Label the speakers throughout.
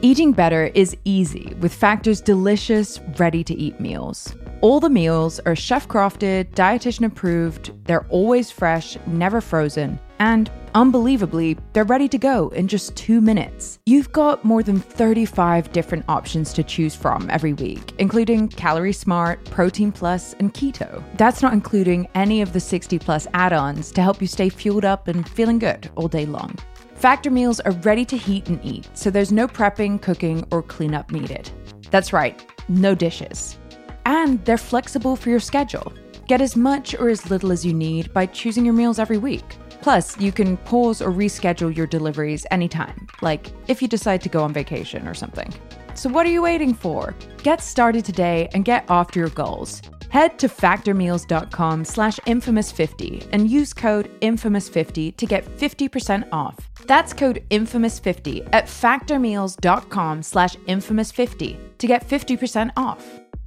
Speaker 1: Eating better is easy with Factor's delicious, ready-to-eat meals. All the meals are chef-crafted, dietitian-approved, they're always fresh, never frozen, and unbelievably, they're ready to go in just 2 minutes. You've got more than 35 different options to choose from every week, including Calorie Smart, Protein Plus, and Keto. That's not including any of the 60-plus add-ons to help you stay fueled up and feeling good all day long. Factor meals are ready to heat and eat, so there's no prepping, cooking, or cleanup needed. That's right, no dishes. And they're flexible for your schedule. Get as much or as little as you need by choosing your meals every week. Plus, you can pause or reschedule your deliveries anytime, like if you decide to go on vacation or something. So what are you waiting for? Get started today and get after your goals. Head to factormeals.com/infamous50 and use code infamous50 to get 50% off. That's code infamous50 at factormeals.com/infamous50 to get 50% off.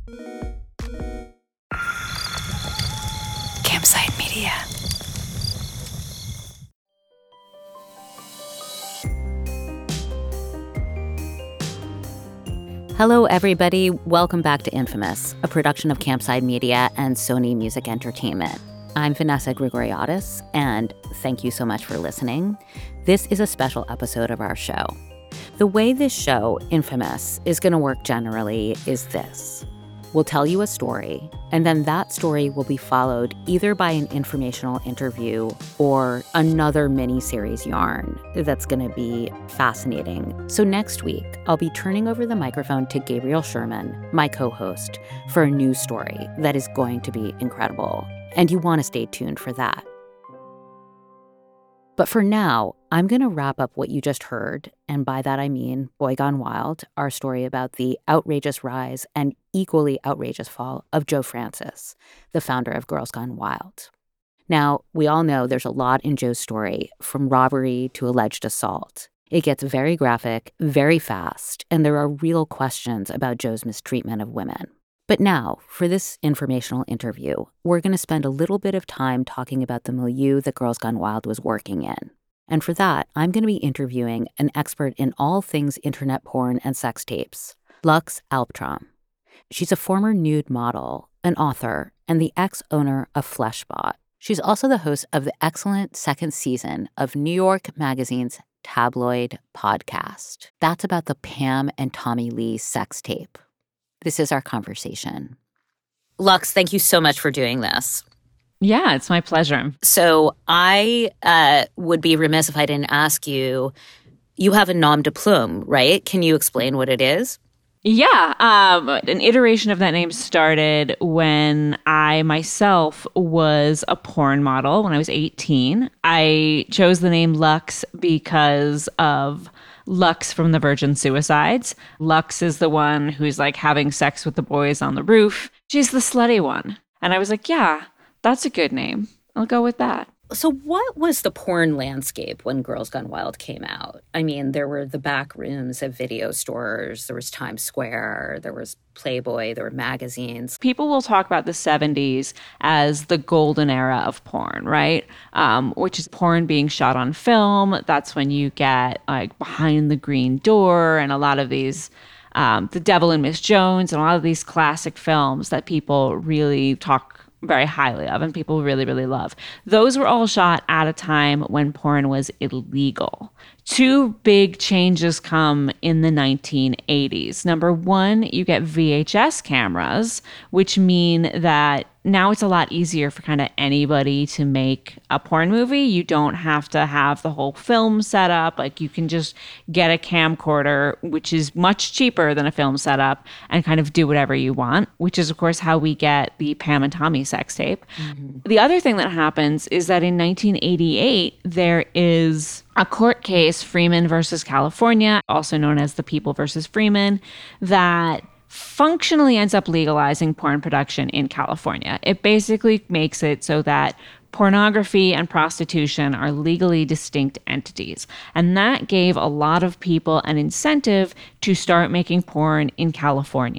Speaker 2: Campside Media.
Speaker 3: Hello, everybody. Welcome back to Infamous, a production of Campside Media and Sony Music Entertainment. I'm Vanessa Grigoriadis, and thank you so much for listening. This is a special episode of our show. The way this show, Infamous, is going to work generally is this. We'll tell you a story, and then that story will be followed either by an informational interview or another mini-series yarn that's going to be fascinating. So next week, I'll be turning over the microphone to Gabriel Sherman, my co-host, for a new story that is going to be incredible. And you want to stay tuned for that. But for now, I'm going to wrap up what you just heard, and by that I mean Boy Gone Wild, our story about the outrageous rise and equally outrageous fall of Joe Francis, the founder of Girls Gone Wild. Now, we all know there's a lot in Joe's story, from robbery to alleged assault. It gets very graphic, very fast, and there are real questions about Joe's mistreatment of women. But now, for this informational interview, we're going to spend a little bit of time talking about the milieu that Girls Gone Wild was working in. And for that, I'm going to be interviewing an expert in all things internet porn and sex tapes, Lux Alptraum. She's a former nude model, an author, and the ex-owner of Fleshbot. She's also the host of the excellent second season of New York Magazine's tabloid podcast. That's about the Pam and Tommy Lee sex tape. This is our conversation. Lux, thank you so much for doing this.
Speaker 4: Yeah, it's my pleasure.
Speaker 3: So I would be remiss if I didn't ask you, you have a nom de plume, right? Can you explain what it is?
Speaker 4: Yeah, an iteration of that name started when I myself was a porn model when I was 18. I chose the name Lux because of Lux from the Virgin Suicides. Lux is the one who's like having sex with the boys on the roof. She's the slutty one. And I was like, yeah, that's a good name. I'll go with that.
Speaker 3: So what was the porn landscape when Girls Gone Wild came out? I mean, there were the back rooms of video stores. There was Times Square. There was Playboy. There were magazines.
Speaker 4: People will talk about the 70s as the golden era of porn, right? Which is porn being shot on film. That's when you get like Behind the Green Door and a lot of these The Devil and Miss Jones and a lot of these classic films that people really talk very highly of and people really, really love. Those were all shot at a time when porn was illegal. Two big changes come in the 1980s. Number one, you get VHS cameras, which mean that now it's a lot easier for kind of anybody to make a porn movie. You don't have to have the whole film set up. Like you can just get a camcorder, which is much cheaper than a film setup, and kind of do whatever you want, which is, of course, how we get the Pam and Tommy sex tape. Mm-hmm. The other thing that happens is that in 1988, there is a court case, Freeman versus California, also known as the People versus Freeman, that functionally ends up legalizing porn production in California. It basically makes it so that pornography and prostitution are legally distinct entities. And that gave a lot of people an incentive to start making porn in California.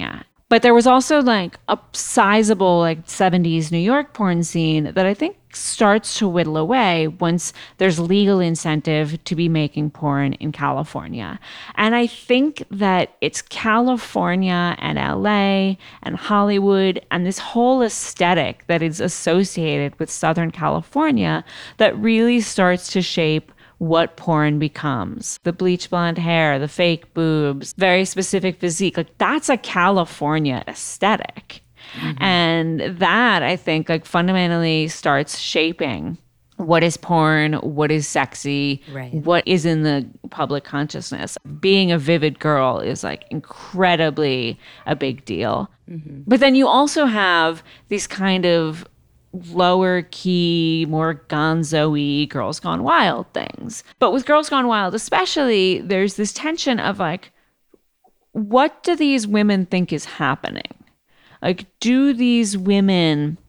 Speaker 4: But there was also like a sizable like 70s New York porn scene that I think starts to whittle away once there's legal incentive to be making porn in California. And I think that it's California and LA and Hollywood and this whole aesthetic that is associated with Southern California that really starts to shape what porn becomes. The bleach blonde hair, the fake boobs, very specific physique. Like that's a California aesthetic. Mm-hmm. And that, I think, like fundamentally starts shaping what is porn, what is sexy, right, what is in the public consciousness. Being a vivid girl is like incredibly a big deal. Mm-hmm. But then you also have these kind of lower key, more gonzo-y Girls Gone Wild things. But with Girls Gone Wild especially, there's this tension of like, what do these women think is happening? Like, do these women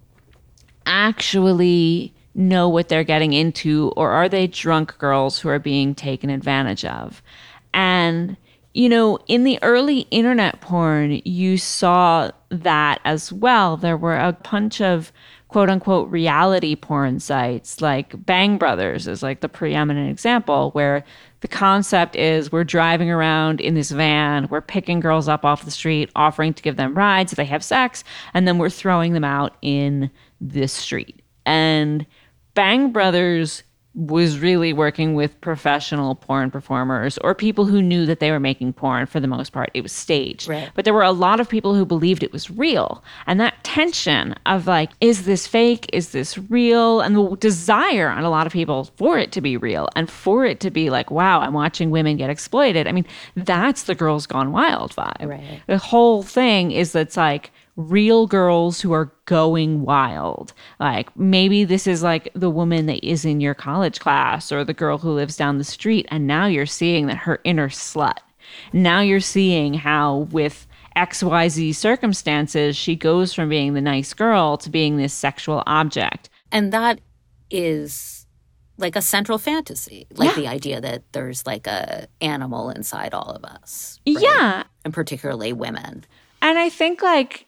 Speaker 4: actually know what they're getting into, or are they drunk girls who are being taken advantage of? And, you know, in the early internet porn, you saw that as well. There were a bunch of quote unquote reality porn sites, like Bang Brothers is like the preeminent example, where the concept is we're driving around in this van, we're picking girls up off the street, offering to give them rides if they have sex, and then we're throwing them out in this street. And Bang Brothers was really working with professional porn performers or people who knew that they were making porn. For the most part, it was staged. Right. But there were a lot of people who believed it was real. And that tension of like, is this fake? Is this real? And the desire on a lot of people for it to be real and for it to be like, wow, I'm watching women get exploited. I mean, that's the Girls Gone Wild vibe. Right. The whole thing is that's like, real girls who are going wild. Like maybe this is like the woman that is in your college class or the girl who lives down the street. And now you're seeing that her inner slut. Now you're seeing how with XYZ circumstances, she goes from being the nice girl to being this sexual object.
Speaker 3: And that is like a central fantasy, like the idea that there's like a animal inside all of us. Right?
Speaker 4: Yeah.
Speaker 3: And particularly women.
Speaker 4: And I think like,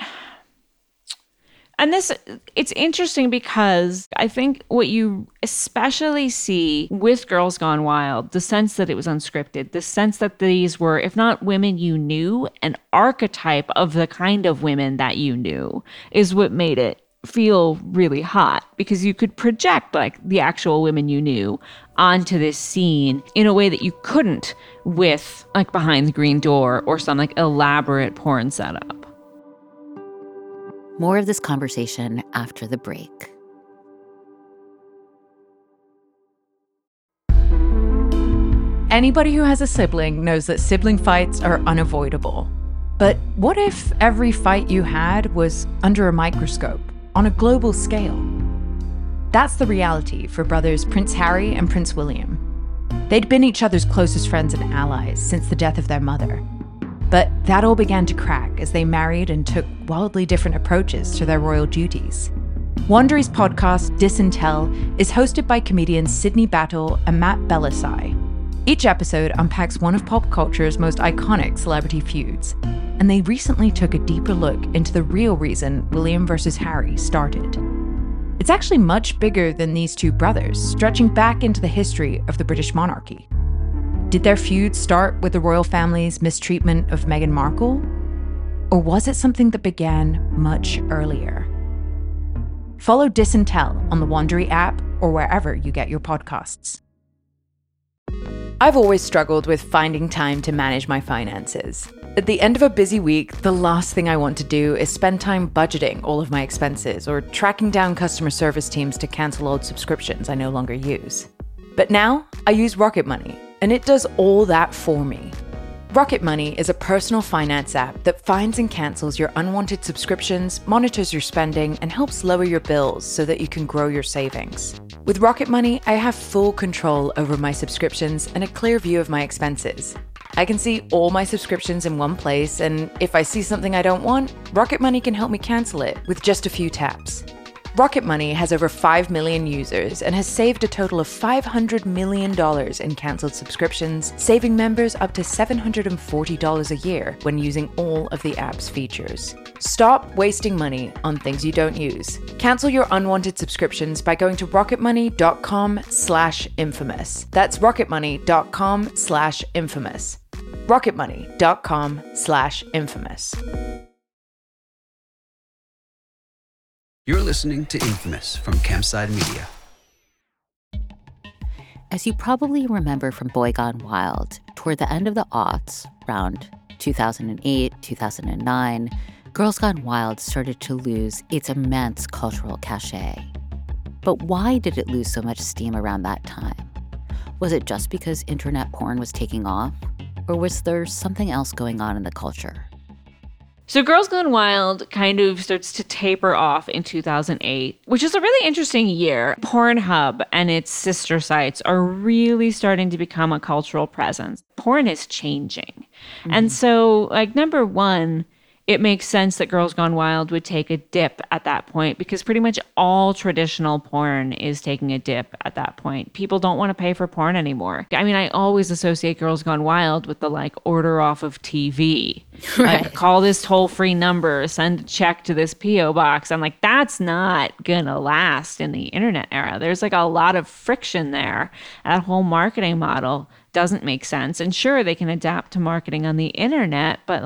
Speaker 4: and this, it's interesting because I think what you especially see with Girls Gone Wild, the sense that it was unscripted, the sense that these were, if not women you knew, an archetype of the kind of women that you knew, is what made it feel really hot, because you could project like the actual women you knew onto this scene in a way that you couldn't with like Behind the Green Door or some like elaborate porn setup.
Speaker 3: More of this conversation after the break.
Speaker 1: Anybody who has a sibling knows that sibling fights are unavoidable. But what if every fight you had was under a microscope, on a global scale? That's the reality for brothers Prince Harry and Prince William. They'd been each other's closest friends and allies since the death of their mother. But that all began to crack as they married and took wildly different approaches to their royal duties. Wondery's podcast, Disintel, is hosted by comedians Sydney Battle and Matt Bellassai. Each episode unpacks one of pop culture's most iconic celebrity feuds, and they recently took a deeper look into the real reason William versus Harry started. It's actually much bigger than these two brothers, stretching back into the history of the British monarchy. Did their feud start with the royal family's mistreatment of Meghan Markle? Or was it something that began much earlier? Follow Disintel on the Wondery app or wherever you get your podcasts. I've always struggled with finding time to manage my finances. At the end of a busy week, the last thing I want to do is spend time budgeting all of my expenses or tracking down customer service teams to cancel old subscriptions I no longer use. But now I use Rocket Money, and it does all that for me. Rocket Money is a personal finance app that finds and cancels your unwanted subscriptions, monitors your spending, and helps lower your bills so that you can grow your savings. With Rocket Money, I have full control over my subscriptions and a clear view of my expenses. I can see all my subscriptions in one place, and if I see something I don't want, Rocket Money can help me cancel it with just a few taps. Rocket Money has over 5 million users and has saved a total of $500 million in cancelled subscriptions, saving members up to $740 a year when using all of the app's features. Stop wasting money on things you don't use. Cancel your unwanted subscriptions by going to rocketmoney.com/infamous. That's rocketmoney.com/infamous. rocketmoney.com/infamous.
Speaker 2: You're listening to Infamous from Campside Media.
Speaker 3: As you probably remember from Boy Gone Wild, toward the end of the aughts, around 2008, 2009, Girls Gone Wild started to lose its immense cultural cachet. But why did it lose so much steam around that time? Was it just because internet porn was taking off? Or was there something else going on in the culture?
Speaker 4: So Girls Gone Wild kind of starts to taper off in 2008, which is a really interesting year. Pornhub and its sister sites are really starting to become a cultural presence. Porn is changing. Mm-hmm. And so, number one, it makes sense that Girls Gone Wild would take a dip at that point because pretty much all traditional porn is taking a dip at that point. People don't want to pay for porn anymore. I mean, I always associate Girls Gone Wild with the order off of TV. Right. Call this toll-free number, send a check to this P.O. box. I'm like, that's not gonna last in the internet era. There's a lot of friction there. That whole marketing model doesn't make sense. And sure, they can adapt to marketing on the internet, but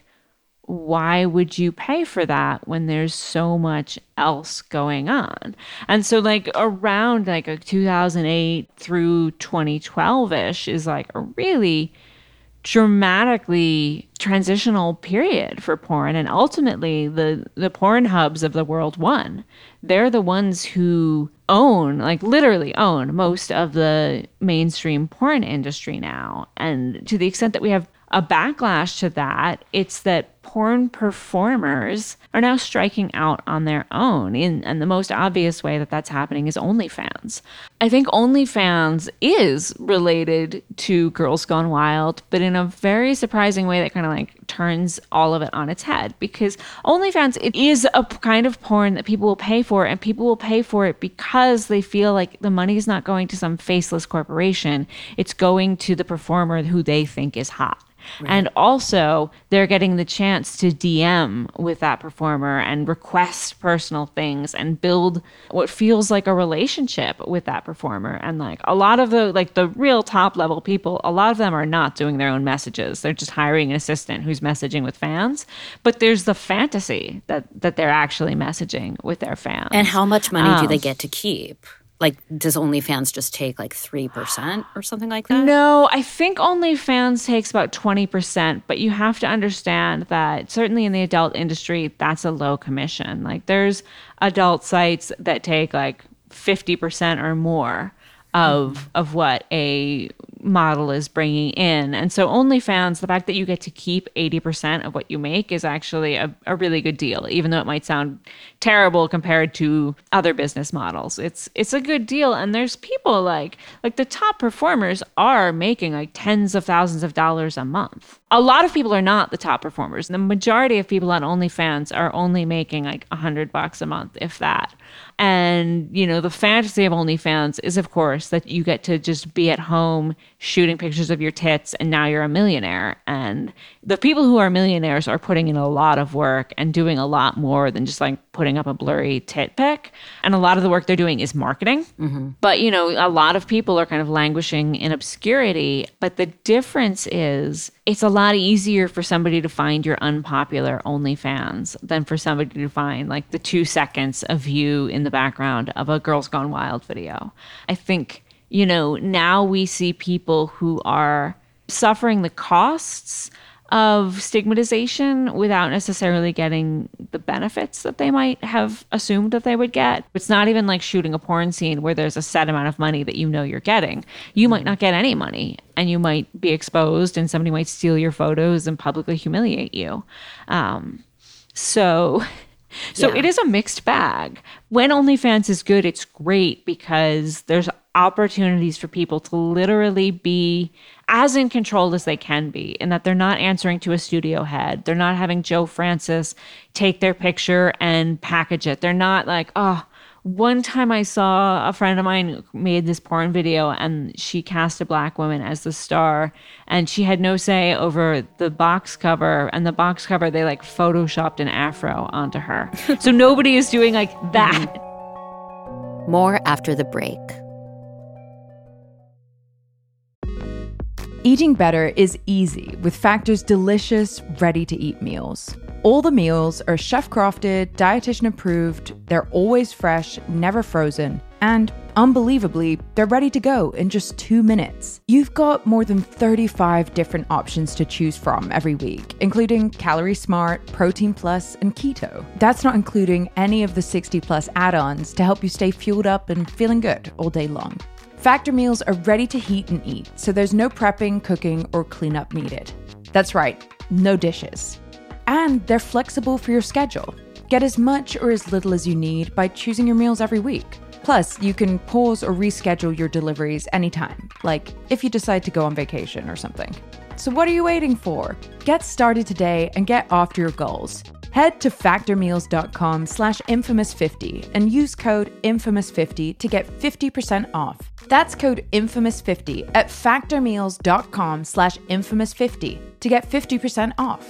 Speaker 4: why would you pay for that when there's so much else going on? And so around a 2008 through 2012-ish is a really dramatically transitional period for porn. And ultimately the porn hubs of the world won. They're the ones who own, literally own most of the mainstream porn industry now. And to the extent that we have a backlash to that, it's that porn performers are now striking out on their own. And the most obvious way that that's happening is OnlyFans. I think OnlyFans is related to Girls Gone Wild, but in a very surprising way that kind of turns all of it on its head. Because OnlyFans, it is a kind of porn that people will pay for, and people will pay for it because they feel like the money is not going to some faceless corporation. It's going to the performer who they think is hot. Right. And also, they're getting the chance to DM with that performer and request personal things and build what feels like a relationship with that performer. And a lot of the real top level people, a lot of them are not doing their own messages. They're just hiring an assistant who's messaging with fans. But there's the fantasy that they're actually messaging with their fans.
Speaker 3: And how much money do they get to keep? Does OnlyFans just take 3% or something like that?
Speaker 4: No, I think OnlyFans takes about 20%, but you have to understand that certainly in the adult industry, that's a low commission. There's adult sites that take 50% or more of what a model is bringing in. And so OnlyFans, the fact that you get to keep 80% of what you make is actually a really good deal, even though it might sound terrible compared to other business models. It's a good deal. And there's people like the top performers are making tens of thousands of dollars a month. A lot of people are not the top performers. The majority of people on OnlyFans are only making $100 a month, if that. And, the fantasy of OnlyFans is, of course, that you get to just be at home shooting pictures of your tits and now you're a millionaire. And the people who are millionaires are putting in a lot of work and doing a lot more than just putting up a blurry tit pic. And a lot of the work they're doing is marketing. Mm-hmm. But, a lot of people are kind of languishing in obscurity. But the difference is it's a lot easier for somebody to find your unpopular OnlyFans than for somebody to find the 2 seconds of you in the background of a Girls Gone Wild video. I think, now we see people who are suffering the costs of stigmatization without necessarily getting the benefits that they might have assumed that they would get. It's not even like shooting a porn scene where there's a set amount of money that you're getting. You might not get any money, and you might be exposed, and somebody might steal your photos and publicly humiliate you. So it is a mixed bag. When OnlyFans is good, it's great because there's opportunities for people to literally be as in control as they can be, in that they're not answering to a studio head. They're not having Joe Francis take their picture and package it. They're not like, oh, One time I saw a friend of mine made this porn video and she cast a black woman as the star and she had no say over the box cover, and the box cover, they like photoshopped an afro onto her. So nobody is doing like that.
Speaker 3: More after the break.
Speaker 1: Eating better is easy with Factor's delicious, ready-to-eat meals. All the meals are chef-crafted, dietitian-approved, they're always fresh, never frozen, and unbelievably, they're ready to go in just 2 minutes. You've got more than 35 different options to choose from every week, including Calorie Smart, Protein Plus, and Keto. That's not including any of the 60-plus add-ons to help you stay fueled up and feeling good all day long. Factor meals are ready to heat and eat, so there's no prepping, cooking, or cleanup needed. That's right, no dishes. And they're flexible for your schedule. Get as much or as little as you need by choosing your meals every week. Plus, you can pause or reschedule your deliveries anytime, like if you decide to go on vacation or something. So what are you waiting for? Get started today and get after your goals. Head to factormeals.com/infamous50 and use code infamous50 to get 50% off. That's code infamous50 at factormeals.com/infamous50 to get 50% off.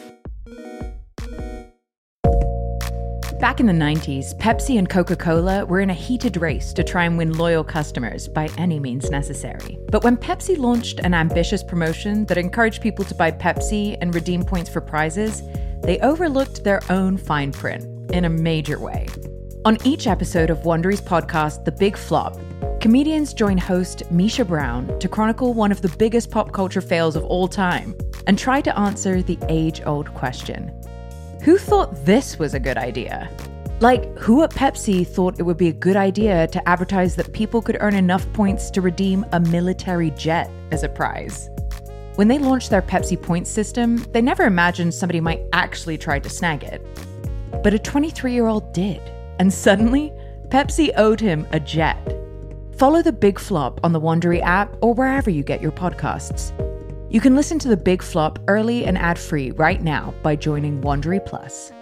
Speaker 1: Back in the 90s, Pepsi and Coca-Cola were in a heated race to try and win loyal customers by any means necessary. But when Pepsi launched an ambitious promotion that encouraged people to buy Pepsi and redeem points for prizes, they overlooked their own fine print in a major way. On each episode of Wondery's podcast, The Big Flop, comedians join host Misha Brown to chronicle one of the biggest pop culture fails of all time and try to answer the age-old question: who thought this was a good idea? Like, who at Pepsi thought it would be a good idea to advertise that people could earn enough points to redeem a military jet as a prize? When they launched their Pepsi points system, they never imagined somebody might actually try to snag it. But a 23-year-old did, and suddenly, Pepsi owed him a jet. Follow The Big Flop on the Wondery app or wherever you get your podcasts. You can listen to The Big Flop early and ad-free right now by joining Wondery Plus.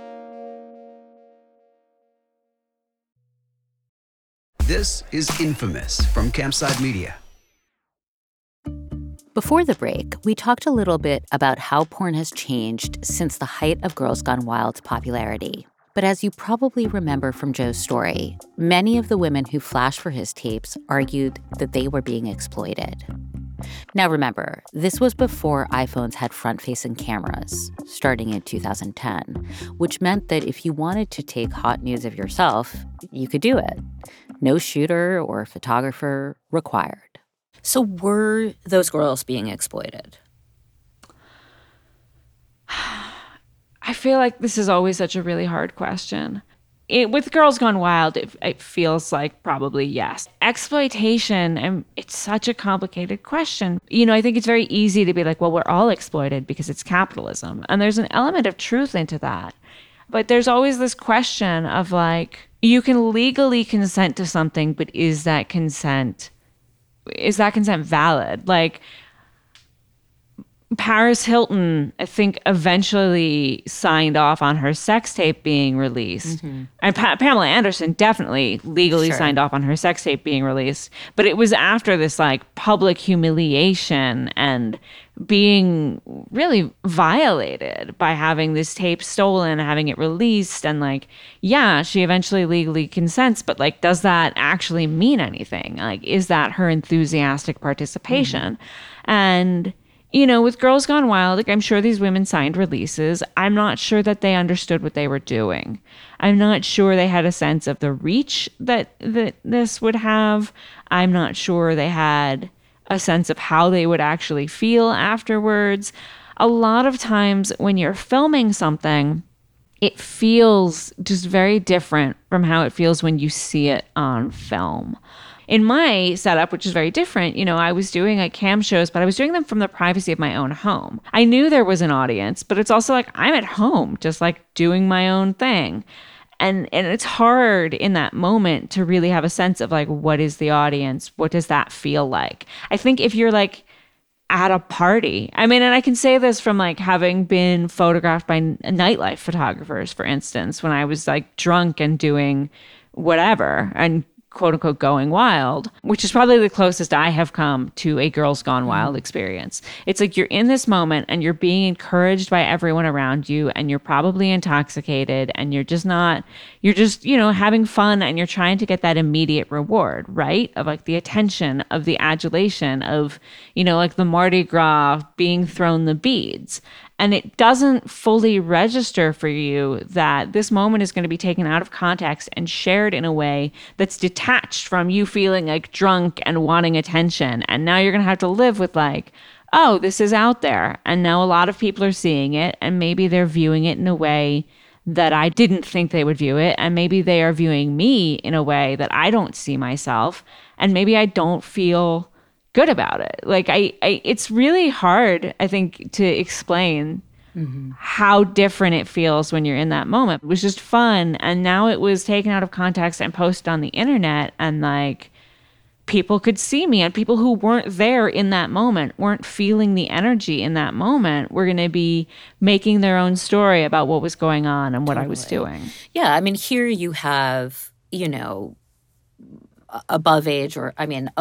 Speaker 2: This is Infamous from Campside Media.
Speaker 3: Before the break, we talked a little bit about how porn has changed since the height of Girls Gone Wild's popularity. But as you probably remember from Joe's story, many of the women who flashed for his tapes argued that they were being exploited. Now remember, this was before iPhones had front-facing cameras, starting in 2010, which meant that if you wanted to take hot news of yourself, you could do it. No shooter or photographer required. So were those girls being exploited?
Speaker 4: I feel like this is always such a really hard question. With Girls Gone Wild, it feels like probably yes. Exploitation, it's such a complicated question. You know, I think it's very easy to be like, well, we're all exploited because it's capitalism. And there's an element of truth into that. But there's always this question of like, you can legally consent to something, but is that consent valid? Like, Paris Hilton, I think, eventually signed off on her sex tape being released. Mm-hmm. And Pamela Anderson definitely legally signed off on her sex tape being released. But it was after this like public humiliation and being really violated by having this tape stolen, having it released. And like, yeah, she eventually legally consents, but like, does that actually mean anything? Like, is that her enthusiastic participation? Mm-hmm. And you know, with Girls Gone Wild, like, I'm sure these women signed releases. I'm not sure that they understood what they were doing. I'm not sure they had a sense of the reach that this would have. I'm not sure they had a sense of how they would actually feel afterwards. A lot of times when you're filming something, it feels just very different from how it feels when you see it on film. In my setup, which is very different, you know, I was doing like cam shows, but I was doing them from the privacy of my own home. I knew there was an audience, but it's also like I'm at home, just like doing my own thing. And it's hard in that moment to really have a sense of like, what is the audience? What does that feel like? I think if you're like at a party, I mean, and I can say this from like having been photographed by nightlife photographers, for instance, when I was like drunk and doing whatever and quote unquote going wild, which is probably the closest I have come to a Girls Gone Wild experience. It's like you're in this moment and you're being encouraged by everyone around you and you're probably intoxicated and you're just, having fun and you're trying to get that immediate reward, right? Of like the attention, of the adulation, of, like the Mardi Gras being thrown the beads. And it doesn't fully register for you that this moment is going to be taken out of context and shared in a way that's detached from you feeling like drunk and wanting attention. And now you're going to have to live with like, oh, this is out there. And now a lot of people are seeing it. And maybe they're viewing it in a way that I didn't think they would view it. And maybe they are viewing me in a way that I don't see myself. And maybe I don't feel good about it. Like it's really hard, I think, to explain how different it feels when you're in that moment. It was just fun. And now it was taken out of context and posted on the internet. And like people could see me, and people who weren't there in that moment, weren't feeling the energy in that moment, were going to be making their own story about what was going on and what I was doing.
Speaker 3: Yeah. I mean, here you have, of age or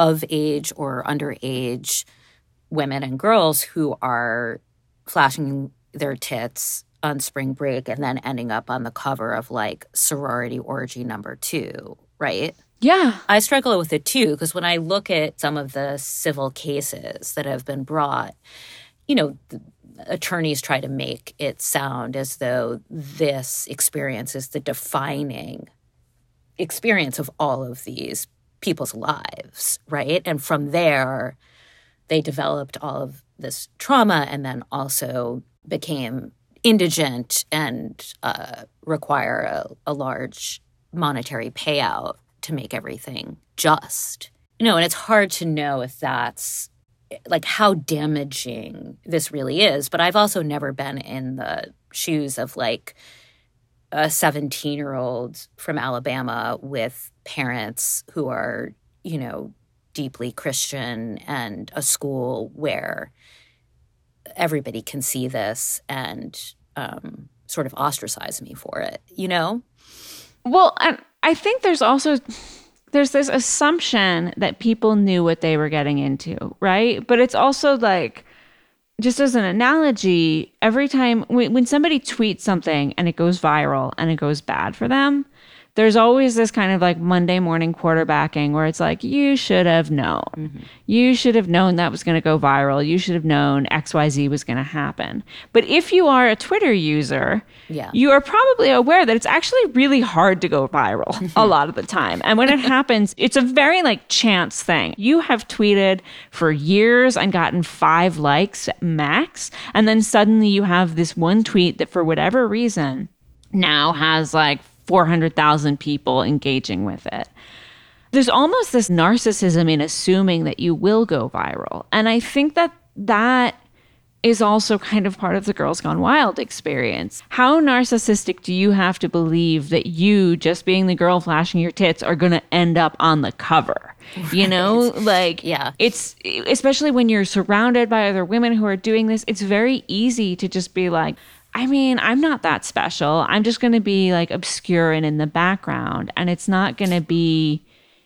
Speaker 3: underage women and girls who are flashing their tits on spring break and then ending up on the cover of like Sorority Orgy #2, right?
Speaker 4: Yeah.
Speaker 3: I struggle with it too, because when I look at some of the civil cases that have been brought, the attorneys try to make it sound as though this experience is the defining experience of all of these people's lives, right? And from there, they developed all of this trauma and then also became indigent and require a large monetary payout to make everything just. And it's hard to know if that's like how damaging this really is. But I've also never been in the shoes of like a 17-year-old from Alabama with parents who are, deeply Christian and a school where everybody can see this and sort of ostracize me for it,
Speaker 4: Well, I think there's this assumption that people knew what they were getting into, right? But it's also like, just as an analogy, every time when somebody tweets something and it goes viral and it goes bad for them, there's always this kind of like Monday morning quarterbacking where it's like, you should have known. Mm-hmm. You should have known that was going to go viral. You should have known XYZ was going to happen. But if you are a Twitter user, you are probably aware that it's actually really hard to go viral a lot of the time. And when it happens, it's a very like chance thing. You have tweeted for years and gotten 5 likes max. And then suddenly you have this one tweet that for whatever reason now has like 400,000 people engaging with it. There's almost this narcissism in assuming that you will go viral. And I think that is also kind of part of the Girls Gone Wild experience. How narcissistic do you have to believe that you, just being the girl flashing your tits, are going to end up on the cover? Right. It's especially when you're surrounded by other women who are doing this, it's very easy to just be like, I mean, I'm not that special. I'm just going to be like obscure and in the background. And it's not going to be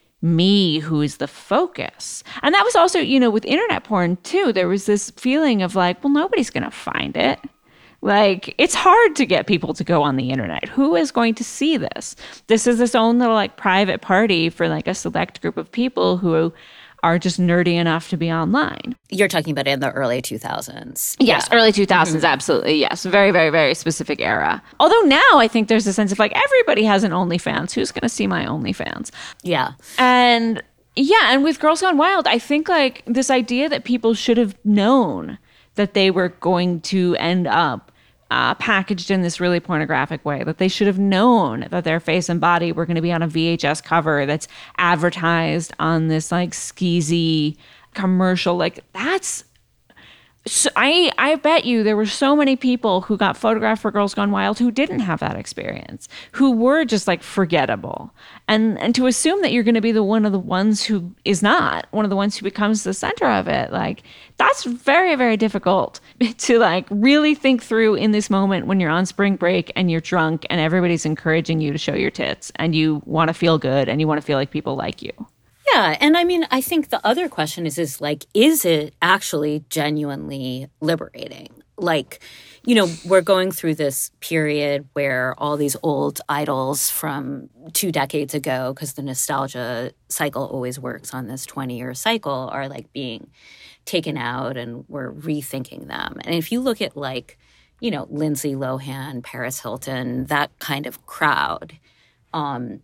Speaker 4: me who is the focus. And that was also, with internet porn too, there was this feeling of like, well, nobody's going to find it. Like, it's hard to get people to go on the internet. Who is going to see this? This is its own little like private party for like a select group of people who are just nerdy enough to be online.
Speaker 3: You're talking about in the early 2000s.
Speaker 4: Yes, early 2000s, absolutely, yes. Very, very, very specific era. Although now I think there's a sense of like, everybody has an OnlyFans. Who's going to see my OnlyFans?
Speaker 3: Yeah.
Speaker 4: And with Girls Gone Wild, I think like this idea that people should have known that they were going to end up packaged in this really pornographic way, that they should have known that their face and body were going to be on a VHS cover that's advertised on this like skeezy commercial. Like So I bet you there were so many people who got photographed for Girls Gone Wild who didn't have that experience, who were just like forgettable. And to assume that you're going to be one of the ones who is not, one of the ones who becomes the center of it, like that's very, very difficult to like really think through in this moment when you're on spring break and you're drunk and everybody's encouraging you to show your tits and you want to feel good and you want to feel like people like you.
Speaker 3: Yeah. And I mean, I think the other question is like, is it actually genuinely liberating? Like, you know, we're going through this period where all these old idols from 2 decades ago, because the nostalgia cycle always works on this 20-year cycle, are like being taken out and we're rethinking them. And if you look at like, you know, Lindsay Lohan, Paris Hilton, that kind of crowd, I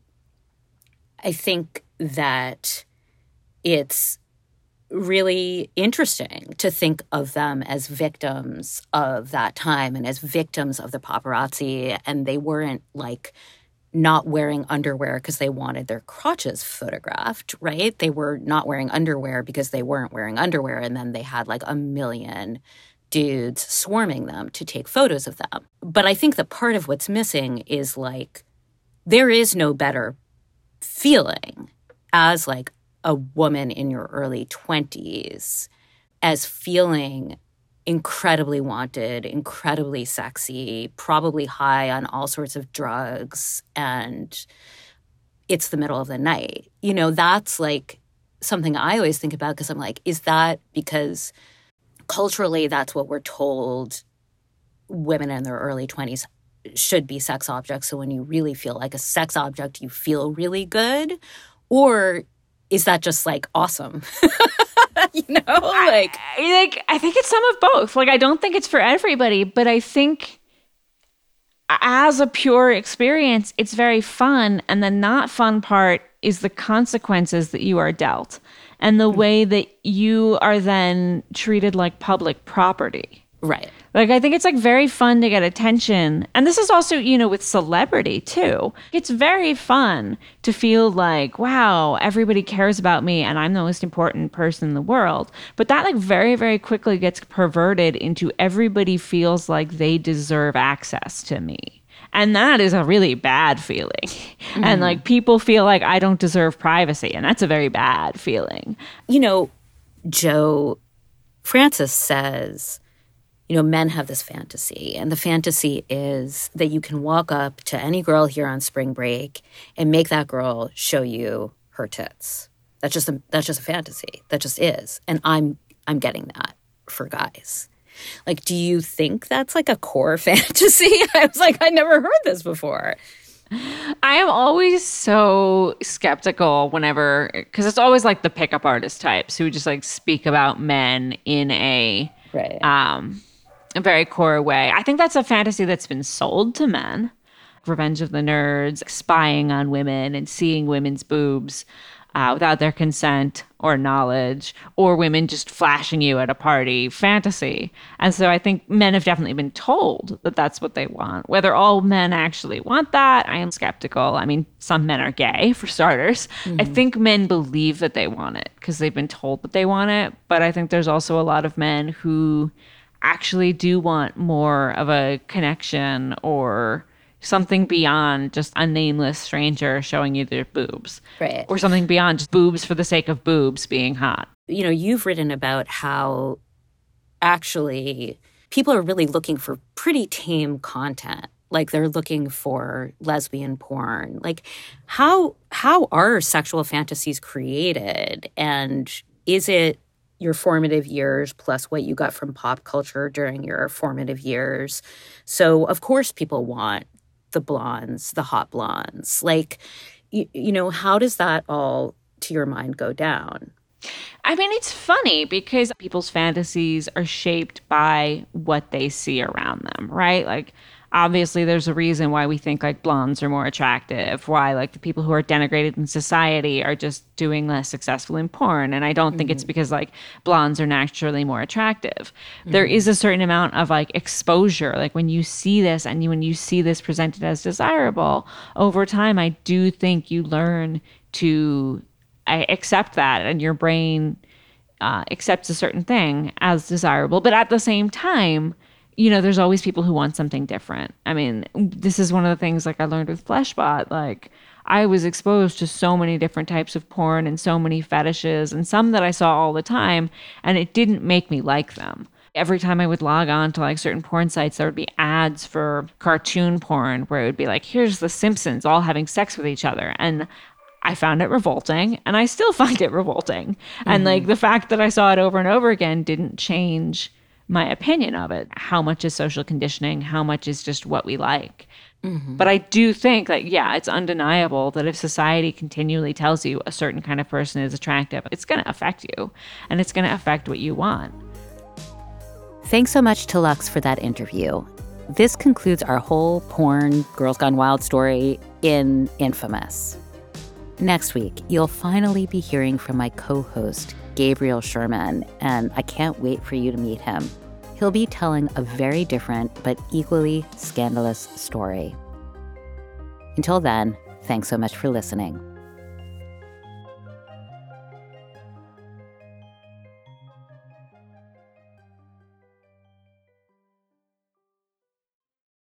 Speaker 3: think that it's really interesting to think of them as victims of that time and as victims of the paparazzi. And they weren't like not wearing underwear because they wanted their crotches photographed, right? They were not wearing underwear because they weren't wearing underwear. And then they had like a million dudes swarming them to take photos of them. But I think that part of what's missing is like, there is no better feeling as like a woman in your early 20s as feeling incredibly wanted, incredibly sexy, probably high on all sorts of drugs, and it's the middle of the night. You know, that's like something I always think about because I'm like, is that because culturally that's what we're told women in their early 20s should be sex objects? So when you really feel like a sex object, you feel really good? Or is that just like awesome? You know, like
Speaker 4: I think it's some of both. Like, I don't think it's for everybody, but I think as a pure experience, it's very fun. And the not fun part is the consequences that you are dealt and the way that you are then treated like public property.
Speaker 3: Right.
Speaker 4: Like, I think it's like very fun to get attention. And this is also, you know, with celebrity too. It's very fun to feel like, wow, everybody cares about me and I'm the most important person in the world. But that like very, very quickly gets perverted into everybody feels like they deserve access to me. And that is a really bad feeling. Mm-hmm. And like people feel like I don't deserve privacy. And that's a very bad feeling.
Speaker 3: You know, Joe Francis says, you know, men have this fantasy, and the fantasy is that you can walk up to any girl here on spring break and make that girl show you her tits. That's just a fantasy. That just is. And I'm getting that for guys. Like, do you think that's like a core fantasy? I was like, I never heard this before.
Speaker 4: I am always so skeptical whenever, because it's always like the pickup artist types who just like speak about men in a very core way. I think that's a fantasy that's been sold to men. Revenge of the Nerds, spying on women and seeing women's boobs without their consent or knowledge, or women just flashing you at a party fantasy. And so I think men have definitely been told that that's what they want. Whether all men actually want that, I am skeptical. I mean, some men are gay, for starters. Mm-hmm. I think men believe that they want it because they've been told that they want it. But I think there's also a lot of men who actually do want more of a connection or something beyond just a nameless stranger showing you their boobs.
Speaker 3: Right.
Speaker 4: Or something beyond just boobs for the sake of boobs being hot.
Speaker 3: You know, you've written about how actually people are really looking for pretty tame content. Like they're looking for lesbian porn. Like how are sexual fantasies created? And is it your formative years plus what you got from pop culture during your formative years? So, of course, people want the blondes, the hot blondes. Like, you know, how does that all, to your mind, go down?
Speaker 4: I mean, it's funny because people's fantasies are shaped by what they see around them, right? Like, obviously, there's a reason why we think like blondes are more attractive, why like the people who are denigrated in society are just doing less successful in porn. And I don't think it's because like blondes are naturally more attractive. There is a certain amount of like exposure. Like when you see this and when you see this presented as desirable, over time, I do think you learn to accept that, and your brain accepts a certain thing as desirable. But at the same time, there's always people who want something different. I mean, this is one of the things like I learned with Fleshbot. Like, I was exposed to so many different types of porn and so many fetishes, and some that I saw all the time, and it didn't make me like them. Every time I would log on to like certain porn sites, there would be ads for cartoon porn where it would be like, here's the Simpsons all having sex with each other. And I found it revolting, and I still find it revolting. And like the fact that I saw it over and over again didn't change my opinion of it. How much is social conditioning? How much is just what we like? But I do think it's undeniable that if society continually tells you a certain kind of person is attractive, it's going to affect you, and it's going to affect what you want.
Speaker 3: Thanks so much to Lux for that interview. This concludes our whole porn Girls Gone Wild story in Infamous. Next week, you'll finally be hearing from my co-host, Gabriel Sherman, and I can't wait for you to meet him. He'll be telling a very different but equally scandalous story. Until then, thanks so much for listening.